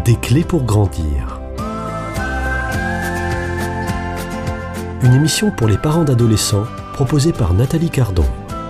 Des clés pour grandir. Une émission pour les parents d'adolescents proposée par Nathalie Cardon.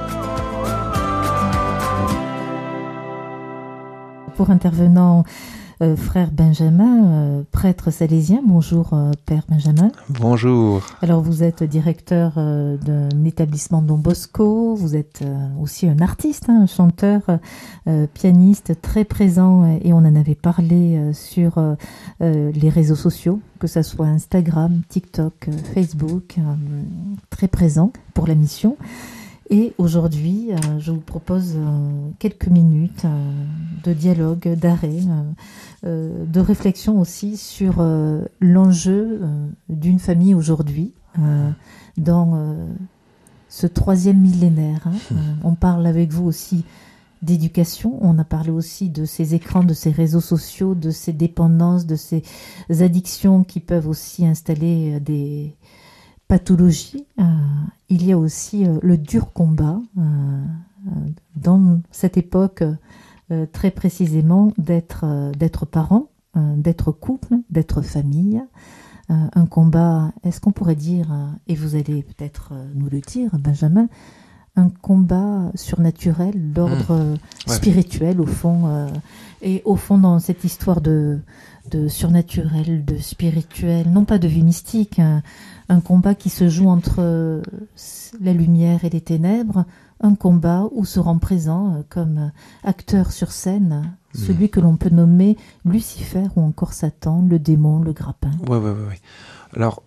Pour intervenant, frère Benjamin, prêtre salésien. Bonjour, Père Benjamin. Bonjour. Alors, vous êtes directeur d'un établissement Don Bosco. Vous êtes aussi un artiste, un chanteur, pianiste très présent. Et on en avait parlé sur les réseaux sociaux, que ce soit Instagram, TikTok, Facebook, très présent pour la mission. Et aujourd'hui, je vous propose quelques minutes de dialogue, d'arrêt, de réflexion aussi sur l'enjeu d'une famille aujourd'hui dans ce 3e millénaire. On parle avec vous aussi d'éducation, on a parlé aussi de ces écrans, de ces réseaux sociaux, de ces dépendances, de ces addictions qui peuvent aussi installer des pathologie. Il y a aussi le dur combat dans cette époque très précisément d'être parent, d'être couple, d'être famille. Un combat, est-ce qu'on pourrait dire, et vous allez peut-être nous le dire, Benjamin, un combat surnaturel, d'ordre spirituel au fond, et au fond dans cette histoire de surnaturel, de spirituel, non pas de vie mystique, un combat qui se joue entre la lumière et les ténèbres, un combat où se rend présent comme acteur sur scène celui que l'on peut nommer Lucifer ou encore Satan, le démon, le grappin. Oui. Alors,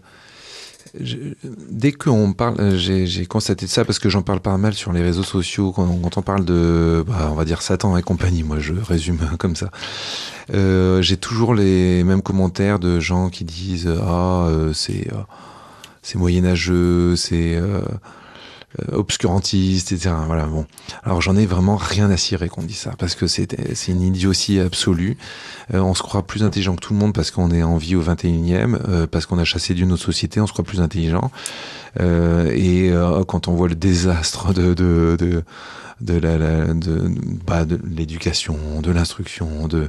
dès qu'on parle, j'ai constaté ça parce que j'en parle pas mal sur les réseaux sociaux quand on parle de, on va dire Satan et compagnie, moi je résume comme ça. J'ai toujours les mêmes commentaires de gens qui disent c'est moyenâgeux, c'est obscurantiste, etc. Voilà, bon. Alors j'en ai vraiment rien à cirer qu'on dit ça, parce que c'est une idiotie absolue. On se croit plus intelligent que tout le monde parce qu'on est en vie au 21e, parce qu'on a chassé d'une autre société, on se croit plus intelligent. Et quand on voit le désastre de l'éducation, de l'instruction,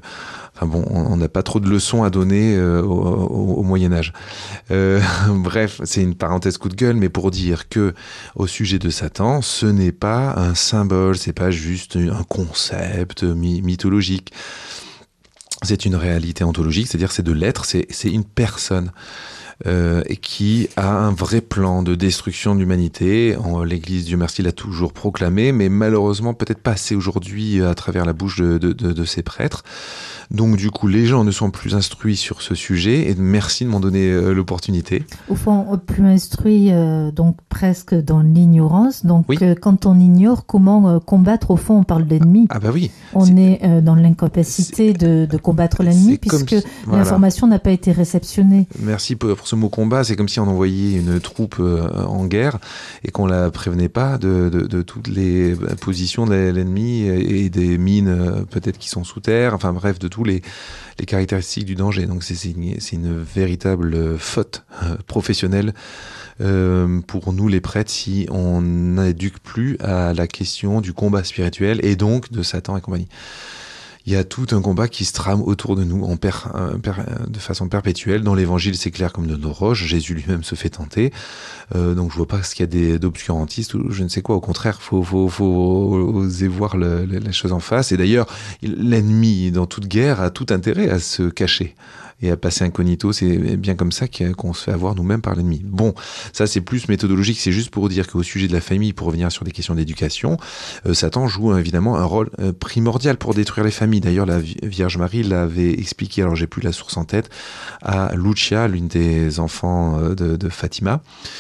on n'a pas trop de leçons à donner au Moyen-Âge. Bref, c'est une parenthèse coup de gueule, mais pour dire que au sujet de Satan, ce n'est pas un symbole, c'est pas juste un concept mythologique. C'est une réalité ontologique, c'est-à-dire c'est de l'être, c'est une personne. Et qui a un vrai plan de destruction de l'humanité. L'Église, Dieu merci, l'a toujours proclamé, mais malheureusement peut-être pas assez aujourd'hui à travers la bouche de ses prêtres. Donc du coup, les gens ne sont plus instruits sur ce sujet, et merci de m'en donner l'opportunité. Au fond, plus instruits, donc presque dans l'ignorance. Donc oui. Quand on ignore comment combattre, au fond, on parle d'ennemi. Ah bah oui. On est dans l'incapacité de combattre l'ennemi, puisque l'information n'a pas été réceptionnée. Merci pour ce mot combat. C'est comme si on envoyait une troupe en guerre et qu'on la prévenait pas de toutes les positions de l'ennemi et des mines peut-être qui sont sous terre. Enfin bref, de tous les caractéristiques du danger. Donc c'est une véritable faute professionnelle pour nous les prêtres si on n'éduque plus à la question du combat spirituel et donc de Satan et compagnie. Il y a tout un combat qui se trame autour de nous de façon perpétuelle. Dans l'évangile, c'est clair comme de nos roches. Jésus lui-même se fait tenter. Donc je vois pas ce qu'il y a d'obscurantistes ou je ne sais quoi. Au contraire, faut oser voir la chose en face. Et d'ailleurs, l'ennemi, dans toute guerre, a tout intérêt à se cacher et à passer incognito. C'est bien comme ça qu'on se fait avoir nous-mêmes par l'ennemi. Bon, ça c'est plus méthodologique, c'est juste pour dire qu'au sujet de la famille, pour revenir sur des questions d'éducation, Satan joue évidemment un rôle primordial pour détruire les familles. D'ailleurs, la Vierge Marie l'avait expliqué, alors j'ai plus la source en tête, à Lucia, l'une des enfants de Fatima,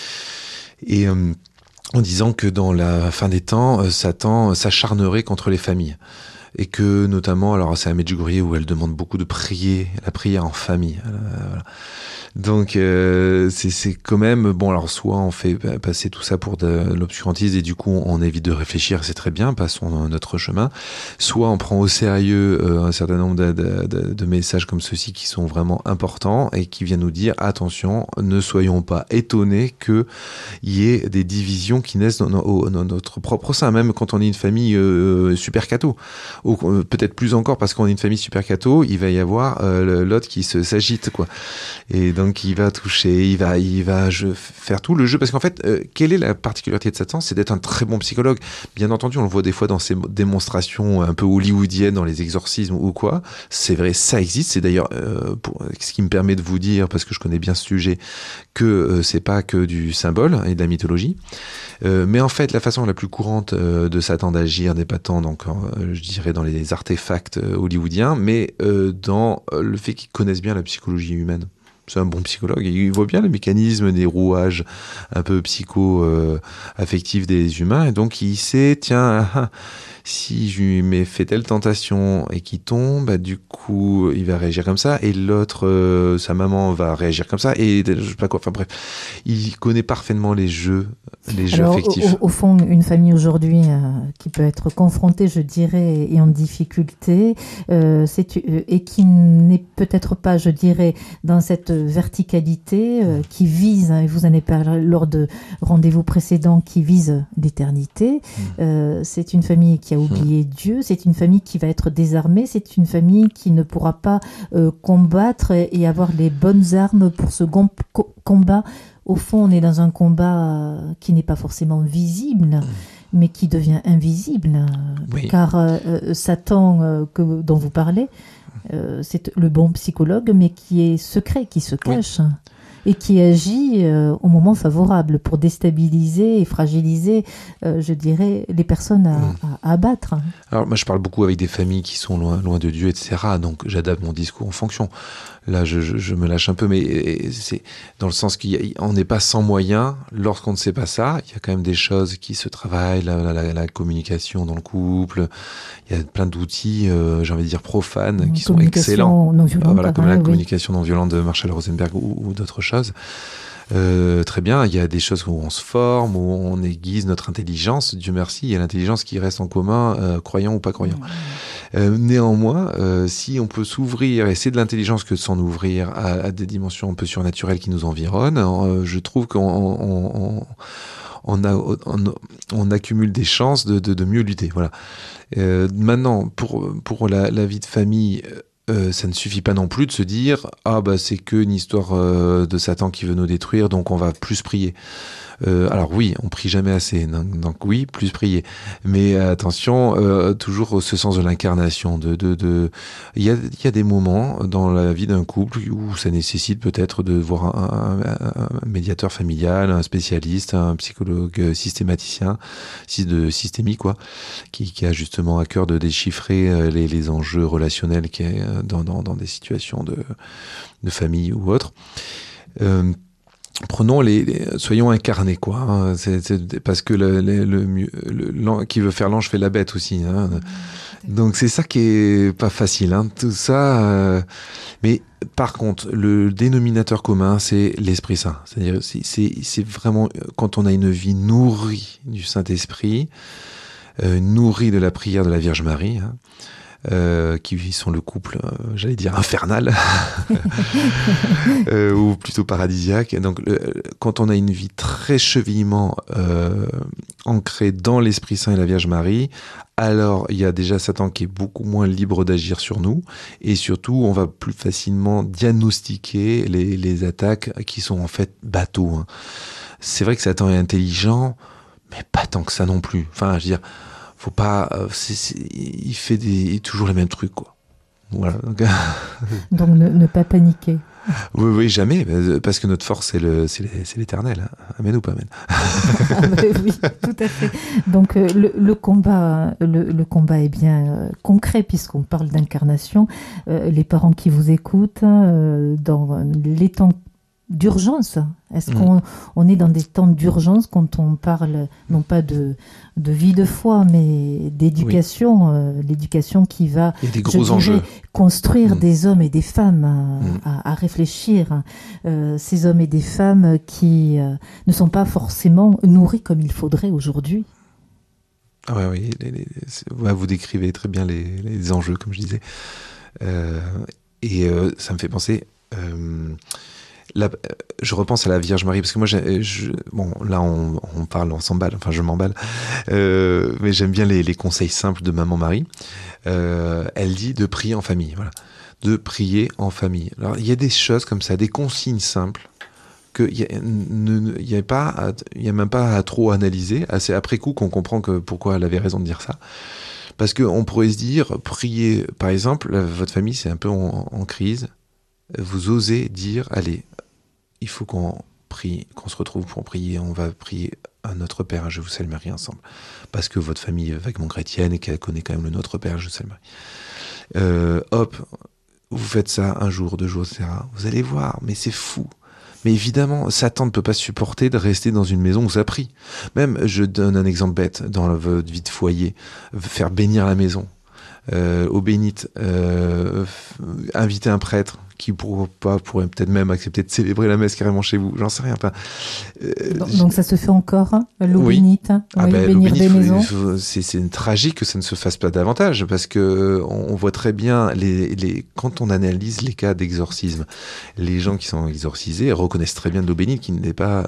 et en disant que dans la fin des temps, Satan s'acharnerait contre les familles. Et que notamment, alors c'est à Medjugorje où elle demande beaucoup de prier, la prière en famille. Voilà. Donc c'est quand même bon. Alors soit on fait passer tout ça pour de l'obscurantisme et du coup on évite de réfléchir, c'est très bien, passons notre chemin. Soit on prend au sérieux un certain nombre de messages comme ceux-ci qui sont vraiment importants et qui viennent nous dire attention, ne soyons pas étonnés que il y ait des divisions qui naissent dans notre propre sein, même quand on est une famille super catho, ou peut-être plus encore parce qu'on est une famille super catho, il va y avoir l'autre qui s'agite quoi. Et donc il va toucher, il va faire tout le jeu parce qu'en fait, quelle est la particularité de Satan? C'est d'être un très bon psychologue. Bien entendu, on le voit des fois dans ces démonstrations un peu hollywoodiennes, dans les exorcismes ou quoi. C'est vrai, ça existe. C'est d'ailleurs ce qui me permet de vous dire, parce que je connais bien ce sujet, que c'est pas que du symbole et de la mythologie. Mais en fait, la façon la plus courante de Satan d'agir n'est pas tant, donc, je dirais, dans les artefacts hollywoodiens, mais dans le fait qu'ils connaissent bien la psychologie humaine. C'est un bon psychologue, il voit bien le mécanisme des rouages un peu psycho-affectifs des humains, et donc il sait, tiens, si je lui mets fait telle tentation et qu'il tombe, bah, du coup, il va réagir comme ça, et l'autre, sa maman va réagir comme ça, et je sais pas quoi, enfin bref, il connaît parfaitement les jeux affectifs. Au fond, une famille aujourd'hui qui peut être confrontée, je dirais, et en difficulté, et qui n'est peut-être pas, je dirais, dans cette verticalité qui vise, et vous en avez parlé lors de rendez-vous précédents, qui vise l'éternité. C'est une famille qui a oublié Dieu, c'est une famille qui va être désarmée, c'est une famille qui ne pourra pas combattre et avoir les bonnes armes pour ce combat. Au fond, on est dans un combat qui n'est pas forcément visible, mais qui devient invisible, oui. Car Satan, dont vous parlez, c'est le bon psychologue, mais qui est secret, qui se cache. Oui. Et qui agit au moment favorable pour déstabiliser et fragiliser, je dirais, les personnes à abattre. Alors moi je parle beaucoup avec des familles qui sont loin de Dieu, etc. Donc j'adapte mon discours en fonction. Là je me lâche un peu, mais c'est dans le sens qu'on n'est pas sans moyens lorsqu'on ne sait pas ça. Il y a quand même des choses qui se travaillent, la communication dans le couple. Il y a plein d'outils, j'ai envie de dire profanes, qui sont excellents. Non violente, voilà, comme la communication non violente de Marshall Rosenberg ou d'autres choses. Très bien, il y a des choses où on se forme, où on aiguise notre intelligence. Dieu merci, il y a l'intelligence qui reste en commun, croyant ou pas croyant. Néanmoins, si on peut s'ouvrir, et c'est de l'intelligence que de s'en ouvrir à des dimensions un peu surnaturelles qui nous environnent, je trouve qu'on accumule des chances de mieux lutter. Voilà. Maintenant, pour la vie de famille, ça ne suffit pas non plus de se dire c'est qu'une histoire de Satan qui veut nous détruire, donc on va plus prier. Alors oui, on prie jamais assez, donc oui, plus prier. Mais attention, toujours ce sens de l'incarnation. Il y a des moments dans la vie d'un couple où ça nécessite peut-être de voir un médiateur familial, un spécialiste, un psychologue systématicien, systémique quoi, qui a justement à cœur de déchiffrer les enjeux relationnels qui est dans des situations de famille ou autre. Prenons soyons incarnés quoi. Hein. C'est parce que qui veut faire l'ange fait la bête aussi. Hein. Donc c'est ça qui est pas facile. Hein. Tout ça. Mais par contre, le dénominateur commun, c'est l'Esprit Saint. C'est-à-dire, c'est vraiment quand on a une vie nourrie du Saint-Esprit, nourrie de la prière de la Vierge Marie. Hein, qui sont le couple, j'allais dire infernal, ou plutôt paradisiaque. Donc, quand on a une vie très chevillement ancrée dans l'Esprit Saint et la Vierge Marie, alors il y a déjà Satan qui est beaucoup moins libre d'agir sur nous, et surtout, on va plus facilement diagnostiquer les attaques qui sont en fait bateaux. Hein. C'est vrai que Satan est intelligent, mais pas tant que ça non plus. Enfin, je veux dire, faut pas, il fait toujours les mêmes trucs, quoi. Voilà. Donc ne pas paniquer. Oui, jamais, parce que notre force, c'est l'Éternel. Hein. Amen ou pas amen. Oui, tout à fait. Donc le combat est bien concret puisqu'on parle d'incarnation. Les parents qui vous écoutent, dans les temps d'urgence? Est-ce qu'on est dans des temps d'urgence quand on parle, non pas de vie de foi, mais d'éducation, l'éducation qui va, il y a des gros enjeux. Construire des hommes et des femmes à réfléchir. Ces hommes et des femmes qui ne sont pas forcément nourris comme il faudrait aujourd'hui. Ah oui, vous décrivez très bien les enjeux, comme je disais. Ça me fait penser... je repense à la Vierge Marie, parce que moi, là, on parle, on s'emballe, enfin, je m'emballe, mais j'aime bien les conseils simples de Maman Marie. Elle dit de prier en famille, voilà. De prier en famille. Alors, il y a des choses comme ça, des consignes simples, qu'il n'y a même pas à trop analyser. C'est après coup qu'on comprend pourquoi elle avait raison de dire ça. Parce qu'on pourrait se dire, prier, par exemple, votre famille, c'est un peu en crise. Vous osez dire, allez, il faut qu'on prie, qu'on se retrouve pour prier, on va prier à notre Père, je vous salue Marie ensemble. Parce que votre famille est vaguement chrétienne et qu'elle connaît quand même le Notre Père, je vous salue Marie. Vous faites ça un jour, 2 jours, etc. Vous allez voir, mais c'est fou. Mais évidemment, Satan ne peut pas supporter de rester dans une maison où ça prie. Même, je donne un exemple bête, dans votre vie de foyer, faire bénir la maison. Aux bénites, inviter un prêtre qui pourrait peut-être même accepter de célébrer la messe carrément chez vous, j'en sais rien. Enfin, donc ça se fait encore, l'eau bénite, bénir des maisons. C'est tragique que ça ne se fasse pas davantage, parce que on voit très bien quand on analyse les cas d'exorcisme, les gens qui sont exorcisés reconnaissent très bien de l'eau bénite qui n'est pas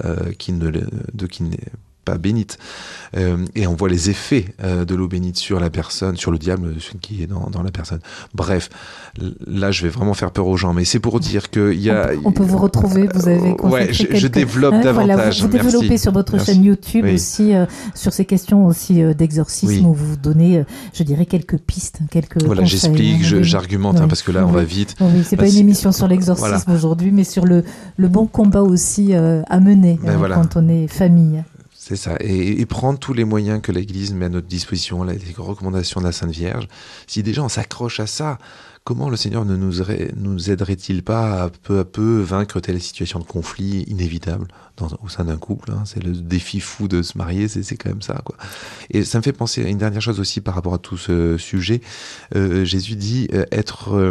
pas bénite. Et on voit les effets de l'eau bénite sur la personne, sur le diable qui est dans la personne. Bref, là je vais vraiment faire peur aux gens, mais c'est pour dire qu'il y a... On peut vous retrouver, vous avez consacré je développe davantage. Voilà, vous développez sur votre chaîne YouTube aussi, sur ces questions aussi d'exorcisme, où vous donnez, je dirais, quelques pistes, quelques conseils. J'explique, j'argumente, parce que là on va vite. Oui, c'est pas une émission sur l'exorcisme aujourd'hui, mais sur le bon combat aussi à mener quand on est famille. C'est ça, et prendre tous les moyens que l'Église met à notre disposition, les recommandations de la Sainte Vierge. Si déjà on s'accroche à ça, comment le Seigneur ne nous aiderait-il pas à peu vaincre telle situation de conflit inévitable au sein d'un couple, C'est le défi fou de se marier, c'est quand même ça, quoi. Et ça me fait penser à une dernière chose aussi par rapport à tout ce sujet. Jésus dit être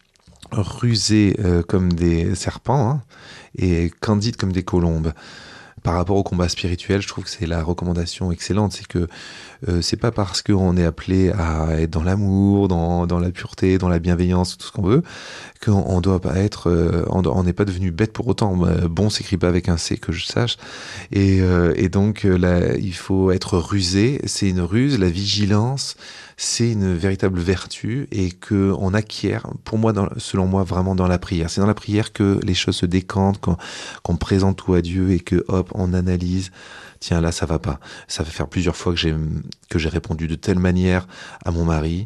rusé comme des serpents, et candide comme des colombes. Par rapport au combat spirituel, je trouve que c'est la recommandation excellente. C'est que c'est pas parce qu'on est appelé à être dans l'amour, dans la pureté, dans la bienveillance, tout ce qu'on veut, qu'on doit pas être, on n'est pas devenu bête pour autant. Bon s'écrit pas avec un C, que je sache. Et donc là, il faut être rusé. C'est une ruse. La vigilance, c'est une véritable vertu, et que on acquiert, pour moi, selon moi, vraiment dans la prière. C'est dans la prière que les choses se décantent, qu'on présente tout à Dieu, et que hop, on analyse. Tiens, là, ça va pas. Ça va faire plusieurs fois que j'ai répondu de telle manière à mon mari.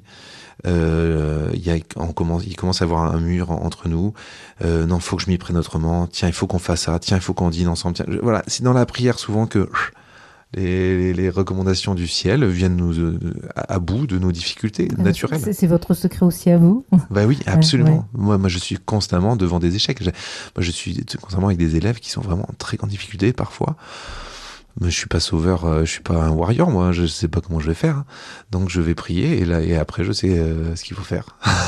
Il commence à y avoir un mur entre nous. Non, faut que je m'y prenne autrement. Tiens, il faut qu'on fasse ça. Tiens, il faut qu'on dîne ensemble. Tiens, voilà, c'est dans la prière souvent que les recommandations du ciel viennent à bout de nos difficultés naturelles. C'est votre secret aussi à vous? Bah oui, absolument. Ouais. Moi, je suis constamment devant des échecs. Moi, je suis constamment avec des élèves qui sont vraiment en très grande difficulté parfois. Mais je suis pas sauveur, je suis pas un warrior, moi. Je sais pas comment je vais faire. Donc, je vais prier, et après, je sais ce qu'il faut faire.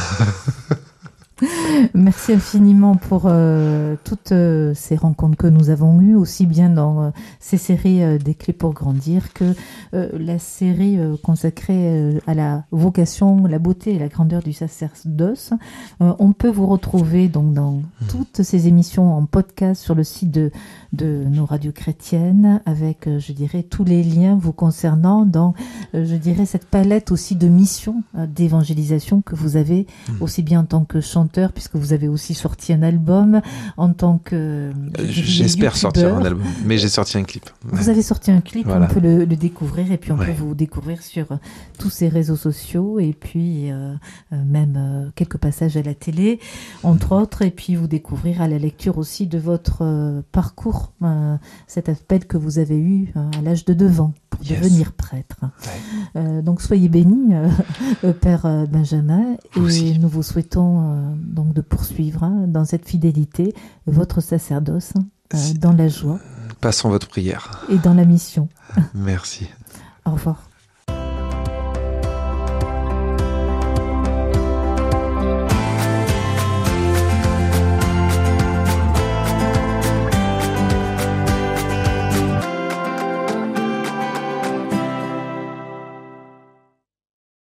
Merci infiniment pour toutes ces rencontres que nous avons eues, aussi bien dans ces séries des clés pour grandir que la série consacrée à la vocation, la beauté et la grandeur du sacerdoce. On peut vous retrouver donc dans toutes ces émissions en podcast sur le site de nos radios chrétiennes, avec, je dirais, tous les liens vous concernant dans, je dirais, cette palette aussi de missions d'évangélisation que vous avez, aussi bien en tant que chanteur, puisque vous avez aussi sorti un album, en tant que j'espère sortir un album, mais j'ai sorti un clip. Vous avez sorti un clip, voilà. On peut le découvrir, et puis on peut vous découvrir sur tous ces réseaux sociaux, et puis même quelques passages à la télé, entre autres, et puis vous découvrir à la lecture aussi de votre parcours, cet appel que vous avez eu à l'âge de 9 ans devenir prêtre. Donc soyez bénis, Père Benjamin, et nous vous souhaitons donc de poursuivre dans cette fidélité votre sacerdoce, dans la joie. Passons votre prière. Et dans la mission. Merci. Au revoir.